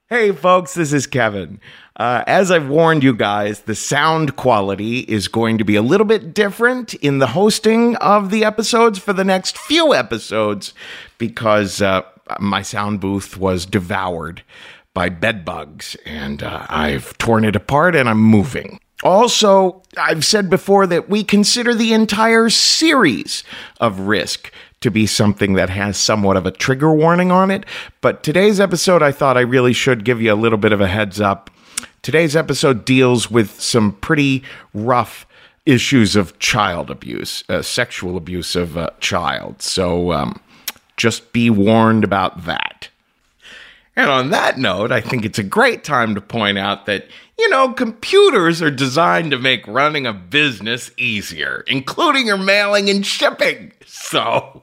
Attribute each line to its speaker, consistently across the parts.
Speaker 1: Hey folks, this is Kevin. As I've warned you guys, the sound quality is going to be a little bit different in the hosting of the episodes for the next few episodes because my sound booth was devoured by bed bugs and I've torn it apart and I'm moving. Also, I've said before that we consider the entire series of Risk to be something that has somewhat of a trigger warning on it. But today's episode, I thought I really should give you a little bit of a heads up. Today's episode deals with some pretty rough issues of child abuse, sexual abuse of a child. So just be warned about that. And on that note, I think it's a great time to point out that, computers are designed to make running a business easier, including your mailing and shipping. So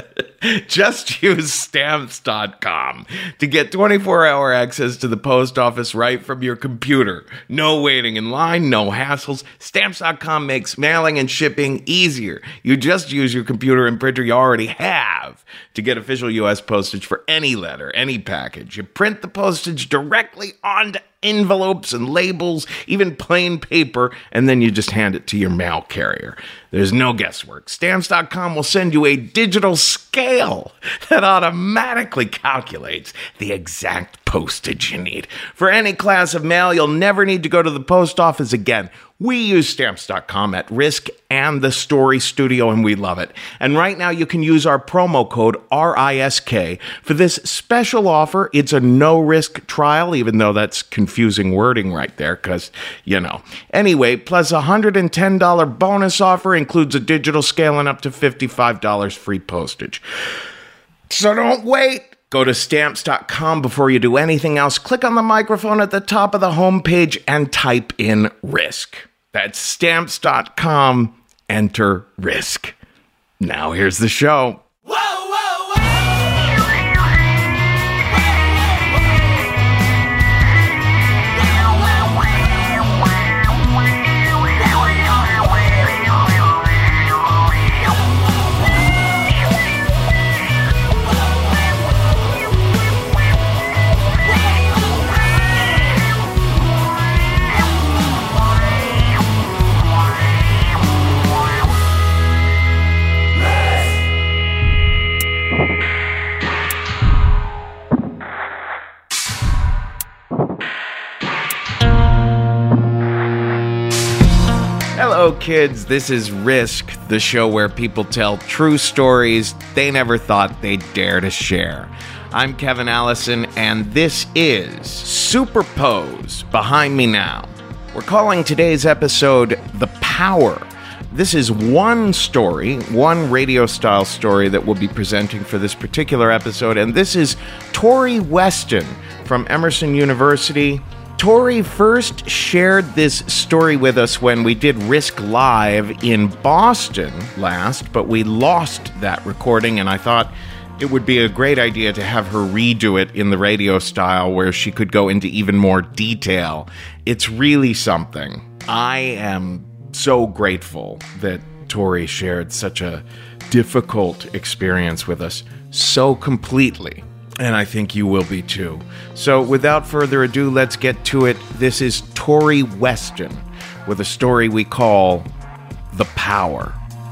Speaker 1: just use Stamps.com to get 24-hour access to the post office right from your computer. No waiting in line, no hassles. Stamps.com makes mailing and shipping easier. You just use your computer and printer you already have to get official U.S. postage for any letter, any package. You print the postage directly onto envelopes and labels, even plain paper, and then you just hand it to your mail carrier. There's no guesswork. Stamps.com will send you a digital scale that automatically calculates the exact postage you need. For any class of mail, you'll never need to go to the post office again. We use Stamps.com at Risk and the Story Studio, and we love it. And right now, you can use our promo code RISK for this special offer. It's a no-risk trial, even though that's confusing wording right there, because, Anyway, plus a $110 bonus offer includes a digital scale and up to $55 free postage. So don't wait. Go to Stamps.com before you do anything else. Click on the microphone at the top of the homepage and type in Risk. That's Stamps.com. Enter Risk. Now here's the show. Hello, kids. This is Risk, the show where people tell true stories they never thought they'd dare to share. I'm Kevin Allison, and this is Superpose, behind me now. We're calling today's episode The Power. This is one story, one radio-style story that we'll be presenting for this particular episode, and this is Tori Weston from Emerson University. Tori first shared this story with us when we did Risk Live in Boston last, but we lost that recording, and I thought it would be a great idea to have her redo it in the radio style where she could go into even more detail. It's really something. I am so grateful that Tori shared such a difficult experience with us so completely. And I think you will be too. So without further ado, let's get to it. This is Tori Weston with a story we call The Power.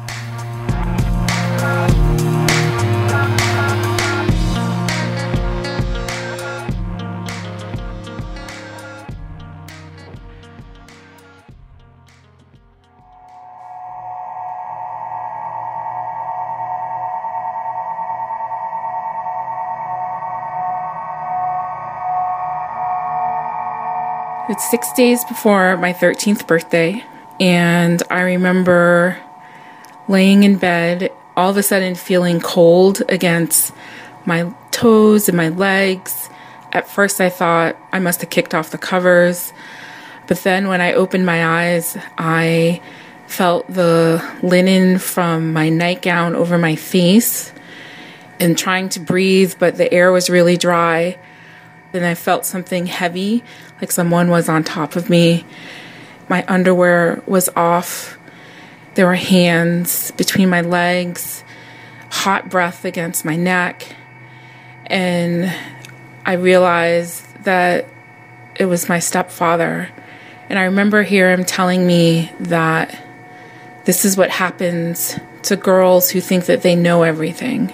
Speaker 2: It's 6 days before my 13th birthday, and I remember laying in bed, all of a sudden feeling cold against my toes and my legs. At first I thought I must have kicked off the covers, but then when I opened my eyes, I felt the linen from my nightgown over my face and trying to breathe, but the air was really dry. Then I felt something heavy, like someone was on top of me. My underwear was off. There were hands between my legs, hot breath against my neck. And I realized that it was my stepfather. And I remember him telling me that this is what happens to girls who think that they know everything.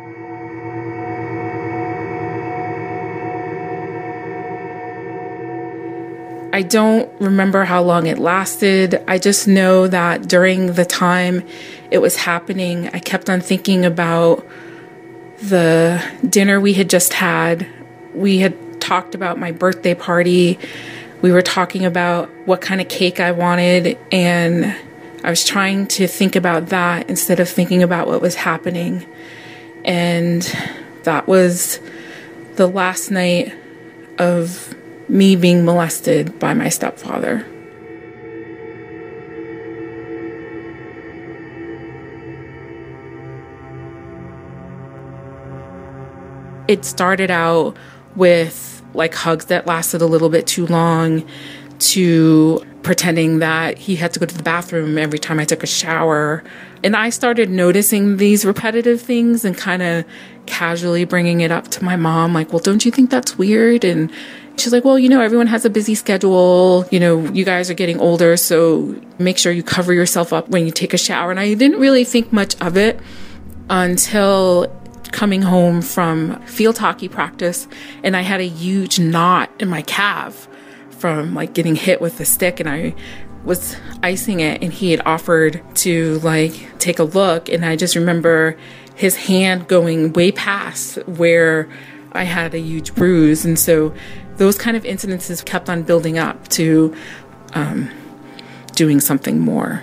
Speaker 2: I don't remember how long it lasted. I just know that during the time it was happening, I kept on thinking about the dinner we had just had. We had talked about my birthday party. We were talking about what kind of cake I wanted, and I was trying to think about that instead of thinking about what was happening. And that was the last night of me being molested by my stepfather. It started out with like hugs that lasted a little bit too long, to pretending that he had to go to the bathroom every time I took a shower. And I started noticing these repetitive things and kind of casually bringing it up to my mom, like, well, don't you think that's weird? And she's like, well, everyone has a busy schedule. You guys are getting older, so make sure you cover yourself up when you take a shower. And I didn't really think much of it until coming home from field hockey practice, and I had a huge knot in my calf from like getting hit with the stick, and I was icing it, and he had offered to like take a look, and I just remember his hand going way past where I had a huge bruise. And so those kind of incidences kept on building up to doing something more.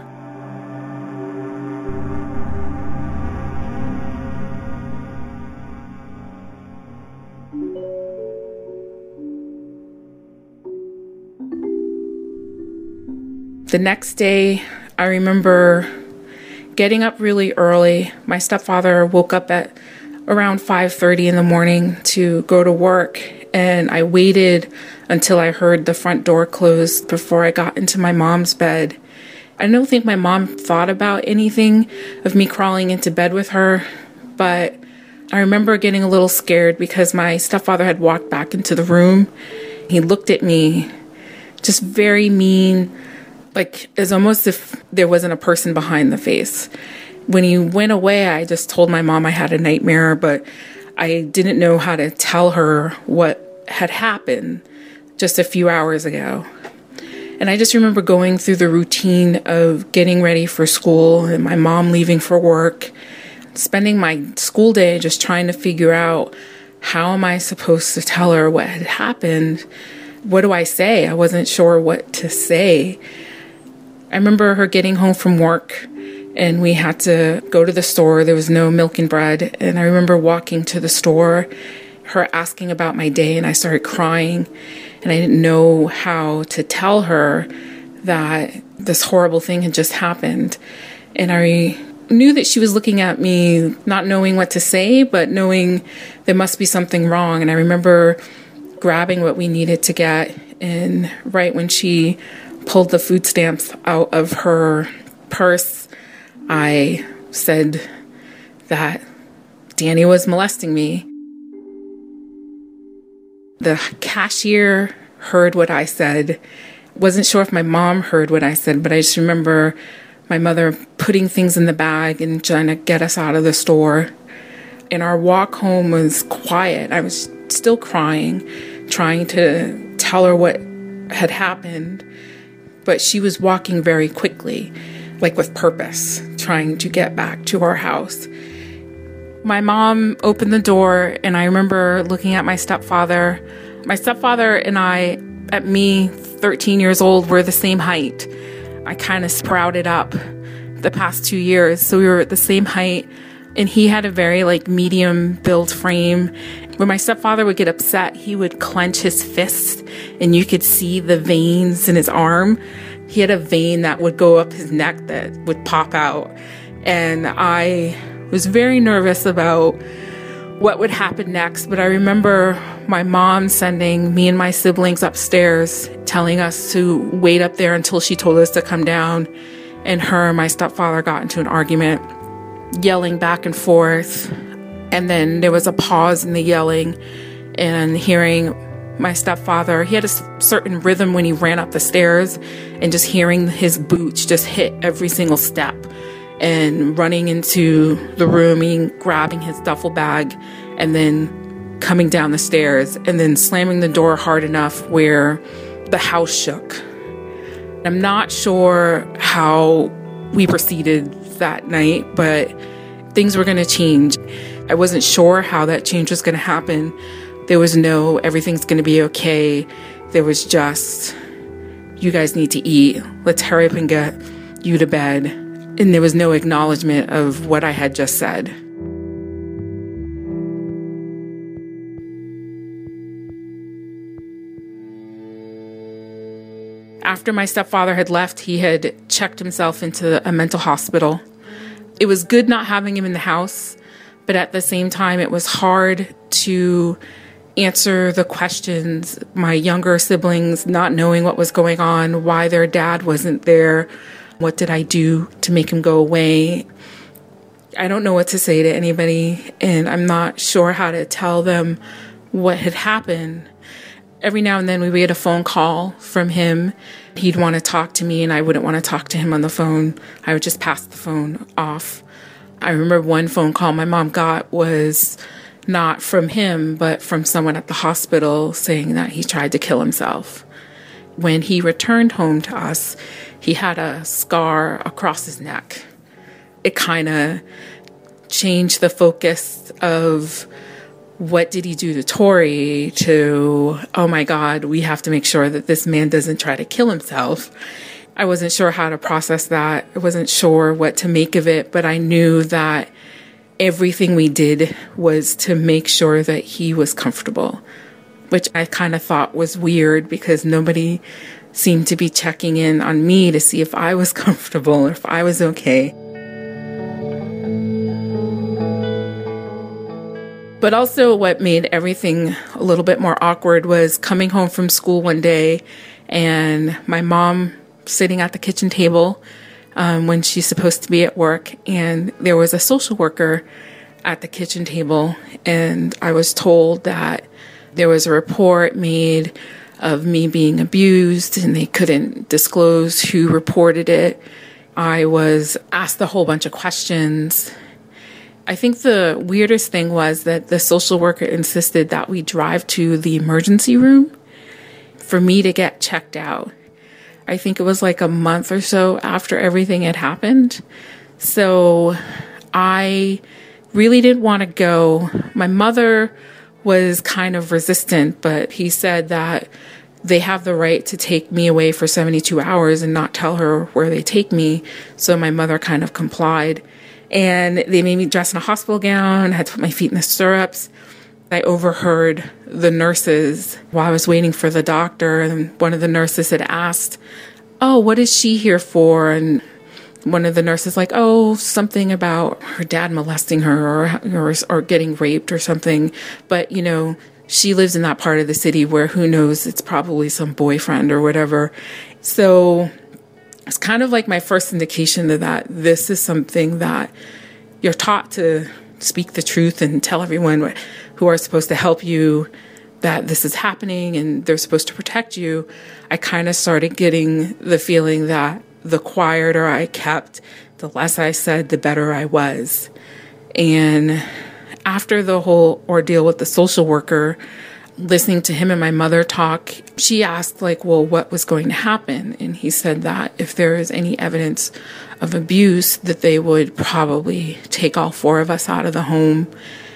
Speaker 2: The next day, I remember getting up really early. My stepfather woke up at around 5:30 in the morning to go to work, and I waited until I heard the front door close before I got into my mom's bed. I don't think my mom thought about anything of me crawling into bed with her, but I remember getting a little scared because my stepfather had walked back into the room. He looked at me just very mean, like it's almost if there wasn't a person behind the face. When he went away, I just told my mom I had a nightmare, but I didn't know how to tell her what had happened just a few hours ago. And I just remember going through the routine of getting ready for school and my mom leaving for work, spending my school day just trying to figure out, how am I supposed to tell her what had happened? What do I say? I wasn't sure what to say. I remember her getting home from work, and we had to go to the store. There was no milk and bread. And I remember walking to the store, her asking about my day, and I started crying. And I didn't know how to tell her that this horrible thing had just happened. And I knew that she was looking at me, not knowing what to say, but knowing there must be something wrong. And I remember grabbing what we needed to get. And right when she pulled the food stamps out of her purse, I said that Danny was molesting me. The cashier heard what I said. Wasn't sure if my mom heard what I said, but I just remember my mother putting things in the bag and trying to get us out of the store. And our walk home was quiet. I was still crying, trying to tell her what had happened. But she was walking very quickly, like with purpose, trying to get back to our house. My mom opened the door, and I remember looking at my stepfather. My stepfather and I, at me, 13 years old, were the same height. I kind of sprouted up the past 2 years, so we were at the same height. And he had a very medium build frame. When my stepfather would get upset, he would clench his fist, and you could see the veins in his arm. He had a vein that would go up his neck that would pop out. And I was very nervous about what would happen next. But I remember my mom sending me and my siblings upstairs, telling us to wait up there until she told us to come down. And her and my stepfather got into an argument, yelling back and forth. And then there was a pause in the yelling, and hearing my stepfather, he had a certain rhythm when he ran up the stairs, and just hearing his boots just hit every single step, and running into the room and grabbing his duffel bag and then coming down the stairs and then slamming the door hard enough where the house shook. I'm not sure how we proceeded that night, but things were going to change. I wasn't sure how that change was going to happen. There was no, everything's going to be okay. There was just, you guys need to eat. Let's hurry up and get you to bed. And there was no acknowledgement of what I had just said. After my stepfather had left, he had checked himself into a mental hospital. It was good not having him in the house, but at the same time, it was hard to answer the questions. My younger siblings not knowing what was going on, why their dad wasn't there, what did I do to make him go away? I don't know what to say to anybody, and I'm not sure how to tell them what had happened. Every now and then we would get a phone call from him. He'd want to talk to me, and I wouldn't want to talk to him on the phone. I would just pass the phone off. I remember one phone call my mom got was not from him, but from someone at the hospital saying that he tried to kill himself. When he returned home to us, he had a scar across his neck. It kind of changed the focus of what did he do to Tori to, oh my God, we have to make sure that this man doesn't try to kill himself. I wasn't sure how to process that. I wasn't sure what to make of it, but I knew that everything we did was to make sure that he was comfortable, which I kind of thought was weird because nobody seemed to be checking in on me to see if I was comfortable or if I was okay. But also what made everything a little bit more awkward was coming home from school one day and my mom sitting at the kitchen table when she's supposed to be at work, and there was a social worker at the kitchen table, and I was told that there was a report made of me being abused and they couldn't disclose who reported it. I was asked a whole bunch of questions. I think the weirdest thing was that the social worker insisted that we drive to the emergency room for me to get checked out. I think it was like a month or so after everything had happened. So I really didn't want to go. My mother was kind of resistant, but he said that they have the right to take me away for 72 hours and not tell her where they take me. So my mother kind of complied. And they made me dress in a hospital gown, had to put my feet in the stirrups. I overheard the nurses while I was waiting for the doctor, and one of the nurses had asked, "Oh, what is she here for?" And one of the nurses like, "Oh, something about her dad molesting her or getting raped or something." But, you know, she lives in that part of the city where who knows, it's probably some boyfriend or whatever. So it's kind of like my first indication that this is something that you're taught to speak the truth and tell everyone who are supposed to help you that this is happening and they're supposed to protect you. I kind of started getting the feeling that the quieter I kept, the less I said, the better I was. And after the whole ordeal with the social worker, listening to him and my mother talk, she asked, like, well, what was going to happen? And he said that if there is any evidence of abuse, that they would probably take all four of us out of the home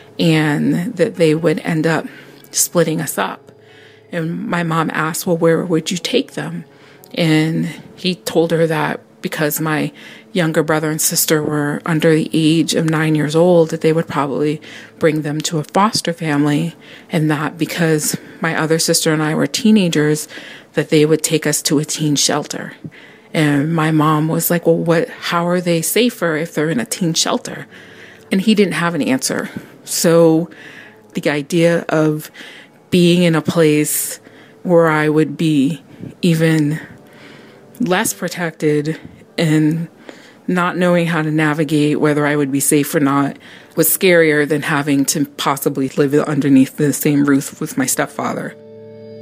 Speaker 2: and that they would end up splitting us up. And my mom asked, well, where would you take them? And he told her that because my younger brother and sister were under the age of 9 years old, that they would probably bring them to a foster family, and that because my other sister and I were teenagers, that they would take us to a teen shelter. And my mom was like, well, how are they safer if they're in a teen shelter? And he didn't have an answer. So the idea of being in a place where I would be even less protected and not knowing how to navigate whether I would be safe or not was scarier than having to possibly live underneath the same roof with my stepfather.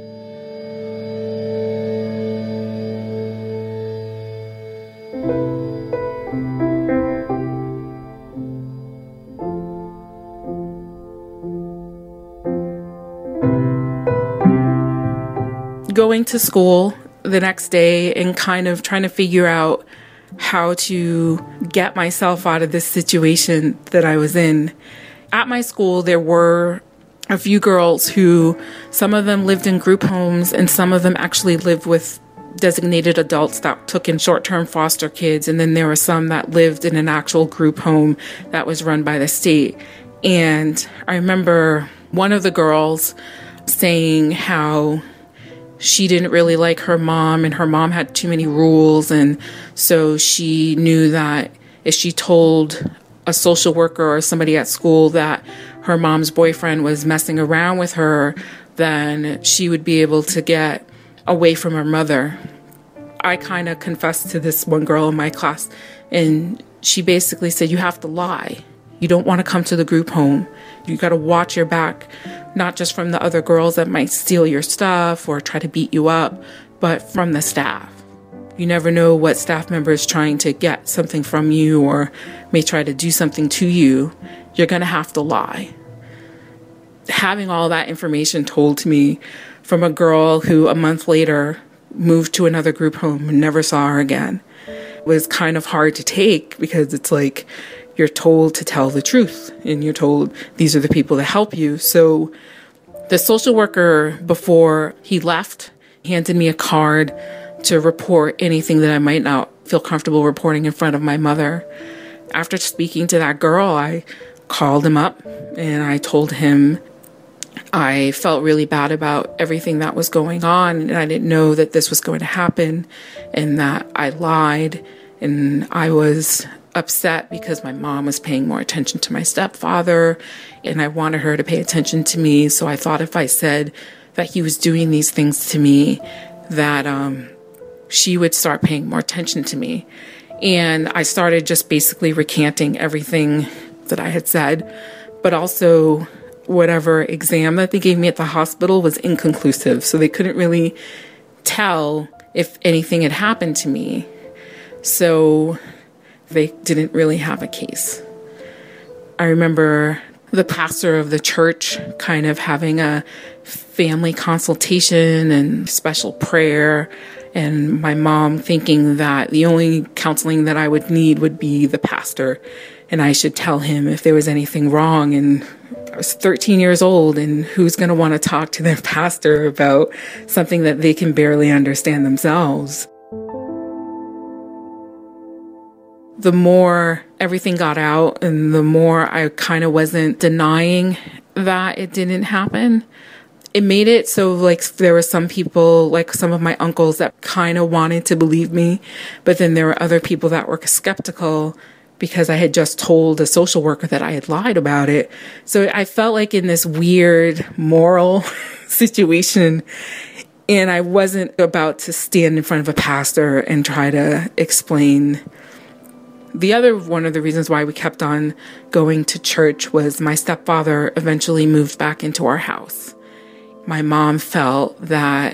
Speaker 2: going to school the next day and kind of trying to figure out how to get myself out of this situation that I was in. At my school, there were a few girls who, some of them lived in group homes and some of them actually lived with designated adults that took in short-term foster kids. And then there were some that lived in an actual group home that was run by the state. And I remember one of the girls saying how she didn't really like her mom and her mom had too many rules. And so she knew that if she told a social worker or somebody at school that her mom's boyfriend was messing around with her, then she would be able to get away from her mother. I kind of confessed to this one girl in my class, and she basically said, you have to lie. You don't want to come to the group home. You got to watch your back, not just from the other girls that might steal your stuff or try to beat you up, but from the staff. You never know what staff member is trying to get something from you or may try to do something to you. You're going to have to lie. Having all that information told to me from a girl who a month later moved to another group home and never saw her again was kind of hard to take, because it's like you're told to tell the truth and you're told these are the people that help you. So the social worker, before he left, handed me a card to report anything that I might not feel comfortable reporting in front of my mother. After speaking to that girl, I called him up and I told him I felt really bad about everything that was going on, and I didn't know that this was going to happen, and that I lied, and I was upset because my mom was paying more attention to my stepfather, and I wanted her to pay attention to me. So I thought if I said that he was doing these things to me, that she would start paying more attention to me. And I started just basically recanting everything that I had said, but also whatever exam that they gave me at the hospital was inconclusive. So they couldn't really tell if anything had happened to me. So they didn't really have a case. I remember the pastor of the church kind of having a family consultation and special prayer, and my mom thinking that the only counseling that I would need would be the pastor, and I should tell him if there was anything wrong. And I was 13 years old, and who's going to want to talk to their pastor about something that they can barely understand themselves? The more everything got out and the more I kind of wasn't denying that it didn't happen, it made it so like there were some people, like some of my uncles, that kind of wanted to believe me, but then there were other people that were skeptical because I had just told a social worker that I had lied about it. So I felt like in this weird moral situation, and I wasn't about to stand in front of a pastor and try to explain. The other one of the reasons why we kept on going to church was my stepfather eventually moved back into our house. My mom felt that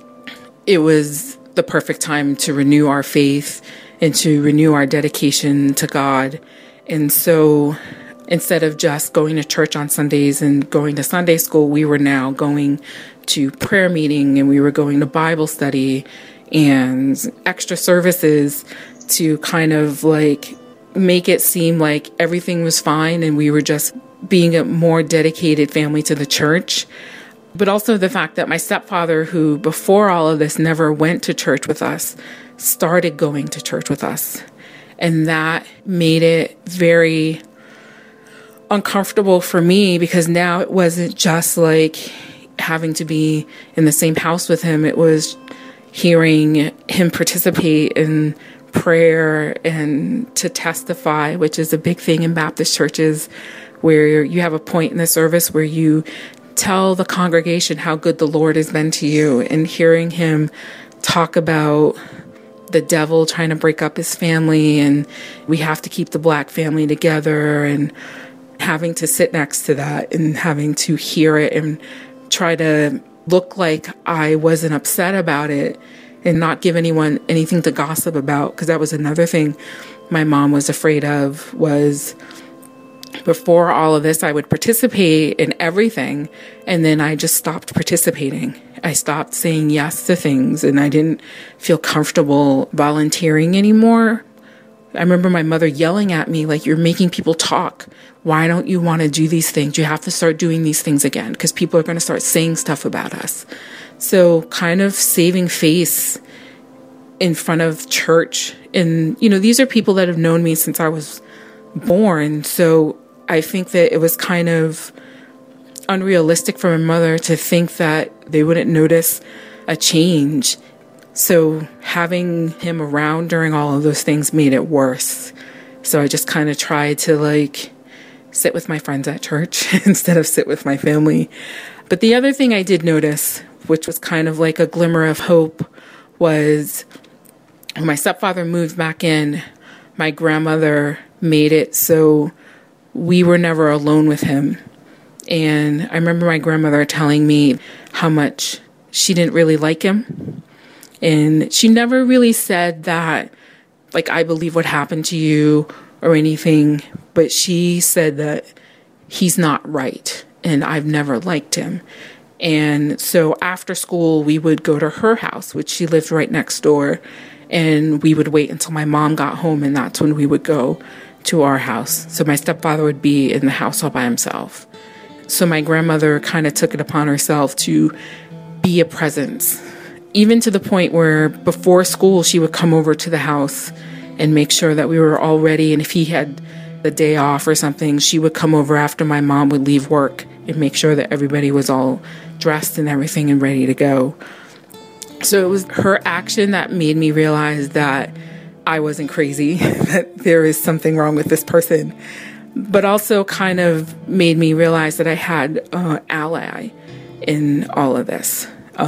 Speaker 2: it was the perfect time to renew our faith and to renew our dedication to God. And so instead of just going to church on Sundays and going to Sunday school, we were now going to prayer meeting, and we were going to Bible study and extra services to kind of like make it seem like everything was fine and we were just being a more dedicated family to the church. But also the fact that my stepfather, who before all of this never went to church with us, started going to church with us. And that made it very uncomfortable for me, because now it wasn't just like having to be in the same house with him. It was hearing him participate in prayer and to testify, which is a big thing in Baptist churches, where you have a point in the service where you tell the congregation how good the Lord has been to you, and hearing him talk about the devil trying to break up his family and we have to keep the Black family together, and having to sit next to that and having to hear it and try to look like I wasn't upset about it and not give anyone anything to gossip about, because that was another thing my mom was afraid of, was before all of this, I would participate in everything, and then I just stopped participating. I stopped saying yes to things, and I didn't feel comfortable volunteering anymore. I remember my mother yelling at me, like, you're making people talk. Why don't you want to do these things? You have to start doing these things again, because people are going to start saying stuff about us. So kind of saving face in front of church. And, these are people that have known me since I was born. So I think that it was kind of unrealistic for my mother to think that they wouldn't notice a change. So having him around during all of those things made it worse. So I just kind of tried to sit with my friends at church instead of sit with my family. But the other thing I did notice, which was kind of like a glimmer of hope, was when my stepfather moved back in, my grandmother made it so we were never alone with him. And I remember my grandmother telling me how much she didn't really like him. And she never really said that, I believe what happened to you or anything. But she said that he's not right. And I've never liked him. And so after school, we would go to her house, which she lived right next door. And we would wait until my mom got home. And that's when we would go to our house. So my stepfather would be in the house all by himself. So my grandmother kind of took it upon herself to be a presence, even to the point where before school, she would come over to the house and make sure that we were all ready. And if he had the day off or something, she would come over after my mom would leave work and make sure that everybody was all dressed and everything and ready to go. So it was her action that made me realize that I wasn't crazy, that there is something wrong with this person, but also kind of made me realize that I had an ally in all of this.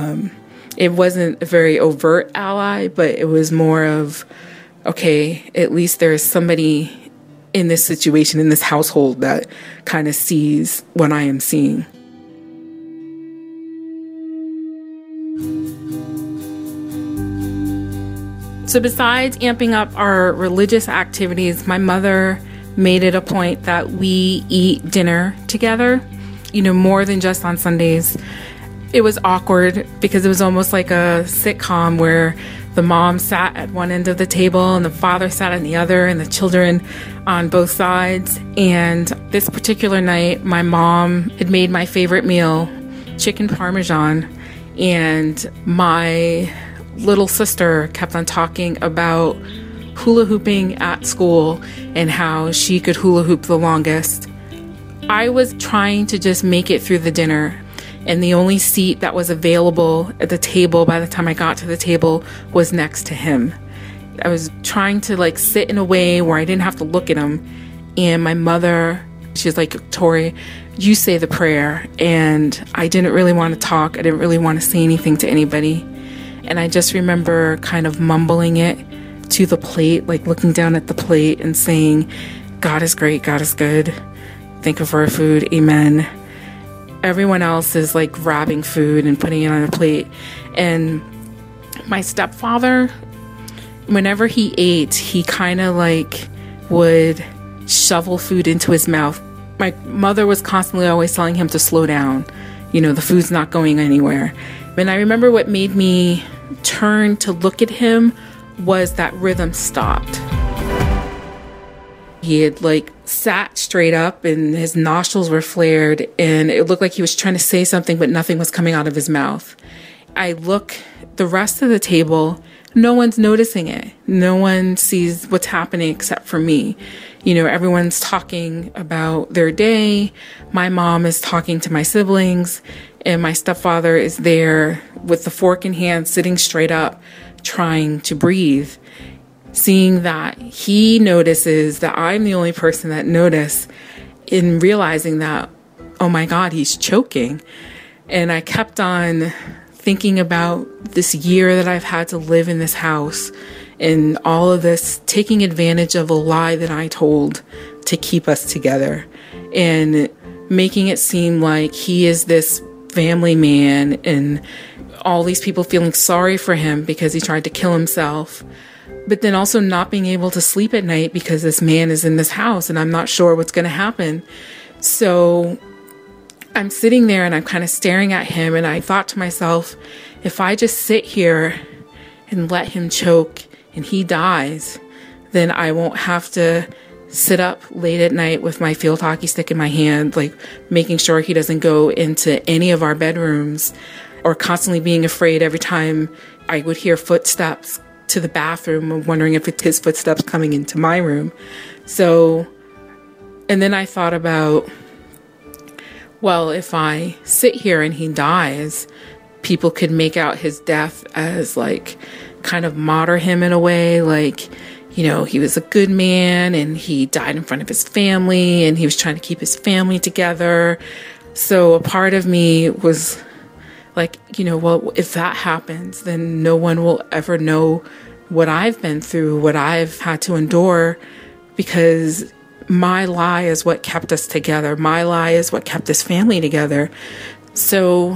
Speaker 2: It wasn't a very overt ally, but it was more of, okay, at least there is somebody in this situation, in this household, that kind of sees what I am seeing. So besides amping up our religious activities, my mother made it a point that we eat dinner together, more than just on Sundays. It was awkward because it was almost like a sitcom where the mom sat at one end of the table and the father sat on the other and the children on both sides. And this particular night, my mom had made my favorite meal, chicken parmesan, and my little sister kept on talking about hula hooping at school and how she could hula hoop the longest. I was trying to just make it through the dinner, and the only seat that was available at the table by the time I got to the table was next to him. I was trying to sit in a way where I didn't have to look at him, and my mother, she's like, Tori, you say the prayer. And I didn't really want to talk. I didn't really want to say anything to anybody. And I just remember kind of mumbling it to the plate, looking down at the plate and saying, God is great, God is good. Thank you for our food, amen. Everyone else is grabbing food and putting it on a plate. And my stepfather, whenever he ate, he kind of would shovel food into his mouth. My mother was constantly always telling him to slow down. The food's not going anywhere. And I remember what made me turn to look at him was that rhythm stopped. He had sat straight up and his nostrils were flared and it looked like he was trying to say something, but nothing was coming out of his mouth. I look the rest of the table, no one's noticing it. No one sees what's happening except for me. Everyone's talking about their day. My mom is talking to my siblings and my stepfather is there with the fork in hand, sitting straight up, trying to breathe. Seeing that he notices that I'm the only person that noticed, in realizing that, oh my God, he's choking. And I kept on thinking about this year that I've had to live in this house and all of this, taking advantage of a lie that I told to keep us together and making it seem like he is this family man and all these people feeling sorry for him because he tried to kill himself. but then also not being able to sleep at night because this man is in this house and I'm not sure what's going to happen. So I'm sitting there and I'm kind of staring at him, and I thought to myself, if I just sit here and let him choke and he dies, then I won't have to sit up late at night with my field hockey stick in my hand, like making sure he doesn't go into any of our bedrooms, or constantly being afraid every time I would hear footsteps to the bathroom, wondering if it's his footsteps coming into my room. So, and then I thought about, well, if I sit here and he dies, people could make out his death as like kind of martyr him in a way, like, you know, he was a good man and he died in front of his family and he was trying to keep his family together. So a part of me was like, you know, well, if that happens, then no one will ever know what I've been through, what I've had to endure, because my lie is what kept us together. My lie is what kept this family together. So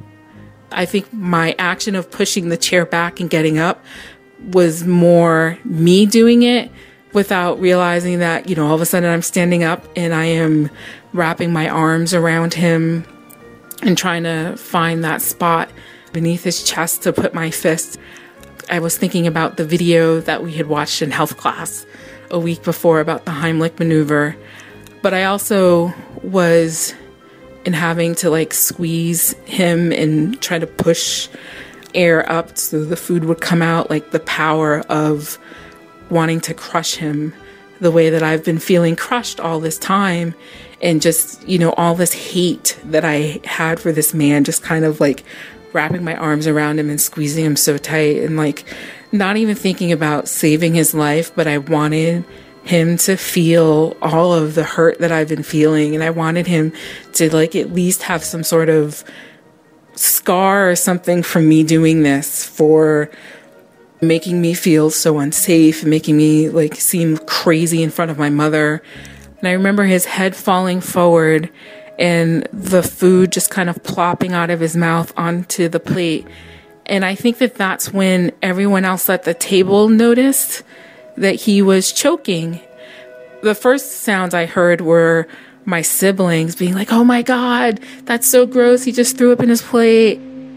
Speaker 2: I think my action of pushing the chair back and getting up was more me doing it without realizing that, you know, all of a sudden I'm standing up and I am wrapping my arms around him and trying to find that spot beneath his chest to put my fist. I was thinking about the video that we had watched in health class a week before about the Heimlich maneuver, but I also was in having to like squeeze him and try to push air up so the food would come out, like the power of wanting to crush him the way that I've been feeling crushed all this time. And just, you know, all this hate that I had for this man, just kind of like wrapping my arms around him and squeezing him so tight, and like not even thinking about saving his life, but I wanted him to feel all of the hurt that I've been feeling. And I wanted him to like at least have some sort of scar or something from me doing this, for making me feel so unsafe, making me like seem crazy in front of my mother. And I remember his head falling forward and the food just kind of plopping out of his mouth onto the plate. And I think that that's when everyone else at the table noticed that he was choking. The first sounds I heard were my siblings being like, "Oh my God, that's so gross. He just threw up in his plate."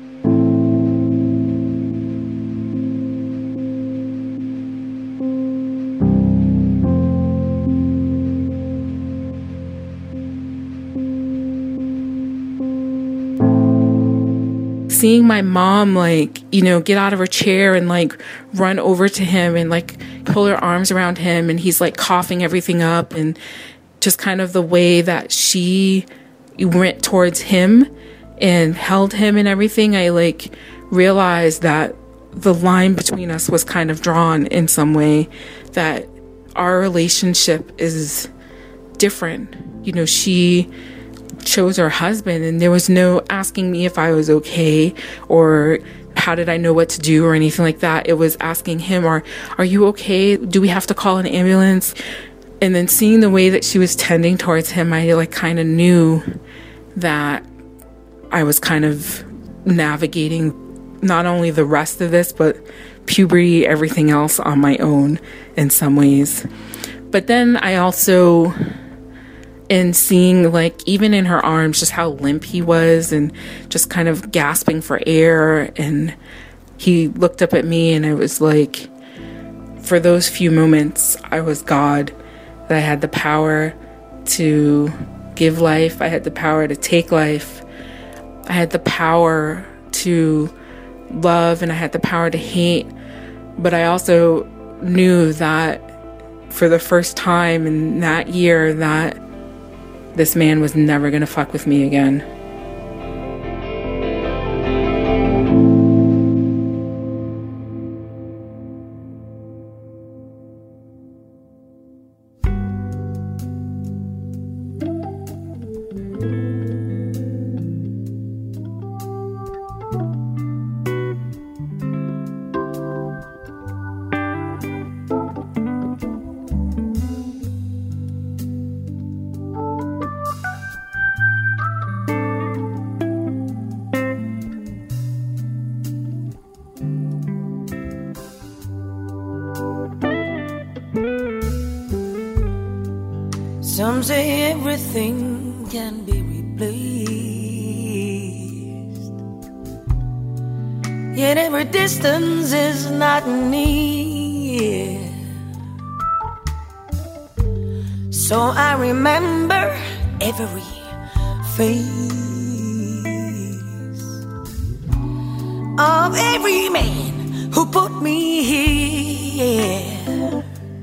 Speaker 2: Seeing my mom, like, you know, get out of her chair and like run over to him and like pull her arms around him, and he's like coughing everything up, and just kind of the way that she went towards him and held him and everything, I like realized that the line between us was kind of drawn in some way, that our relationship is different. You know, she chose her husband, and there was no asking me if I was okay or how did I know what to do or anything like that. It was asking him, are you okay? Do we have to call an ambulance? And then seeing the way that she was tending towards him, I like kind of knew that I was kind of navigating not only the rest of this, but puberty, everything else on my own in some ways. But then I also, in seeing like even in her arms just how limp he was and just kind of gasping for air, and he looked up at me, and I was like, for those few moments I was God, that I had the power to give life, I had the power to take life, I had the power to love, and I had the power to hate. But I also knew that for the first time in that year that this man was never going to fuck with me again.
Speaker 3: Some say everything can be replaced, yet every distance is not near. So I remember every face of every man who put me here.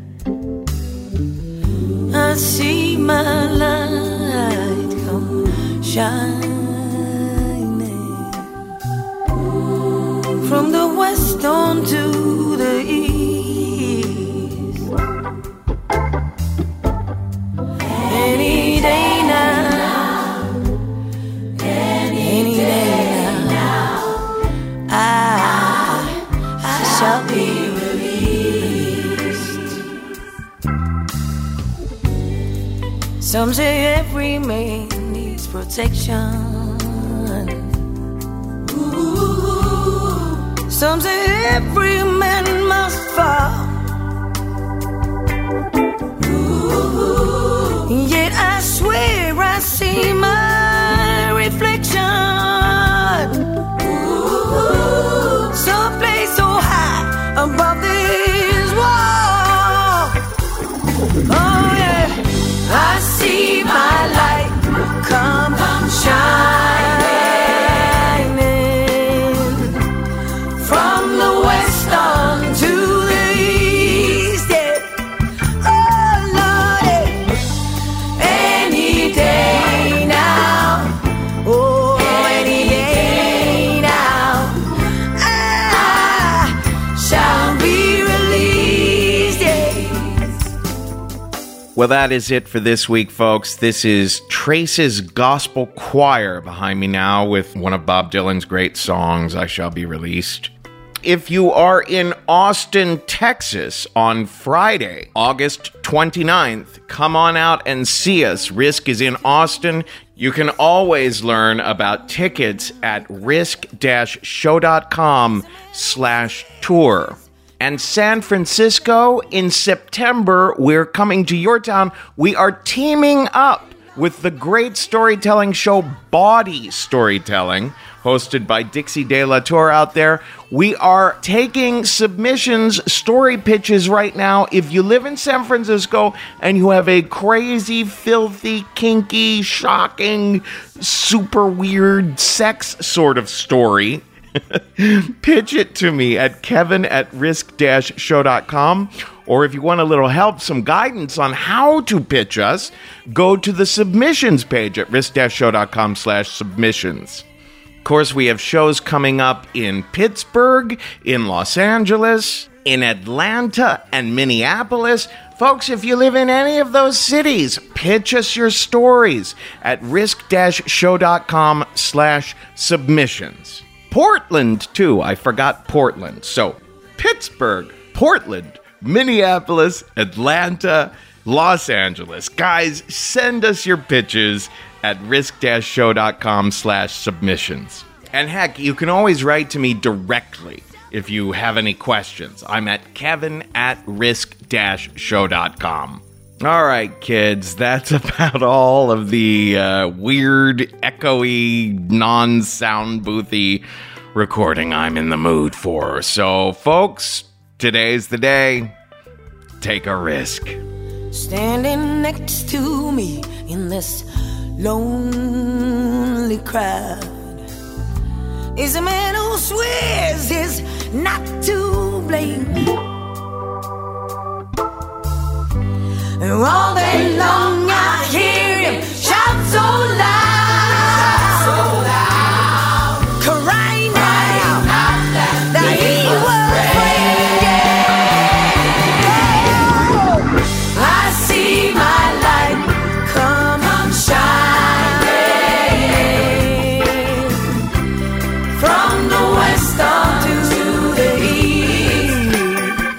Speaker 3: I see my light come shining from the west on to the east. Any day now, any day now, I shall be released. Some say every man needs protection. Some say every man must fall. Yet I swear I see my reflection someplace so high above this wall. Oh yeah, I see my light come shining from the west on to the east. Yeah. Oh Lord, any day now, oh any day now, I shall be released. Yeah.
Speaker 1: Well, that is it for this week, folks. This is Trace's Gospel Choir behind me now with one of Bob Dylan's great songs, I Shall Be Released. If you are in Austin, Texas on Friday, August 29th, come on out and see us. Risk is in Austin. You can always learn about tickets at risk-show.com/tour. And San Francisco, in September, we're coming to your town. We are teaming up with the great storytelling show Bawdy Storytelling, hosted by Dixie De La Tour out there. We are taking submissions, story pitches right now. If you live in San Francisco and you have a crazy, filthy, kinky, shocking, super weird sex sort of story, pitch it to me at kevin@risk-show.com. Or if you want a little help, some guidance on how to pitch us, go to the submissions page at risk-show.com/submissions. Of course, we have shows coming up in Pittsburgh, in Los Angeles, in Atlanta, and Minneapolis. Folks, if you live in any of those cities, pitch us your stories at risk-show.com/submissions. Portland, too. I forgot Portland. So, Pittsburgh, Portland, Minneapolis, Atlanta, Los Angeles. Guys, send us your pitches at risk-show.com/submissions. And heck, you can always write to me directly if you have any questions. I'm at kevin@risk-show.com. All right, kids, that's about all of the weird, echoey, non-sound boothy recording I'm in the mood for. So, folks, today's the day. Take a risk.
Speaker 3: Standing next to me in this lonely crowd is a man who swears he's not to blame. And all day long I hear him shout so loud, crying out that he was afraid. I see my light come shining from the west on to the east.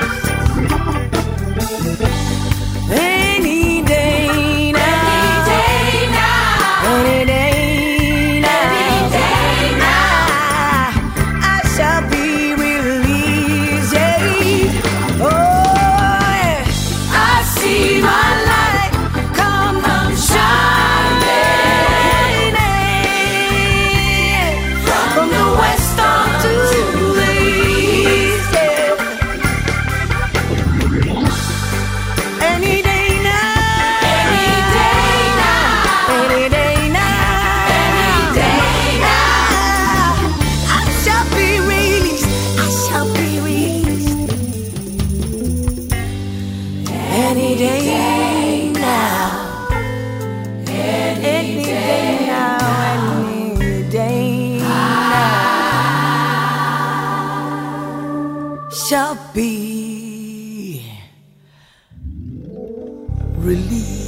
Speaker 3: shall be released.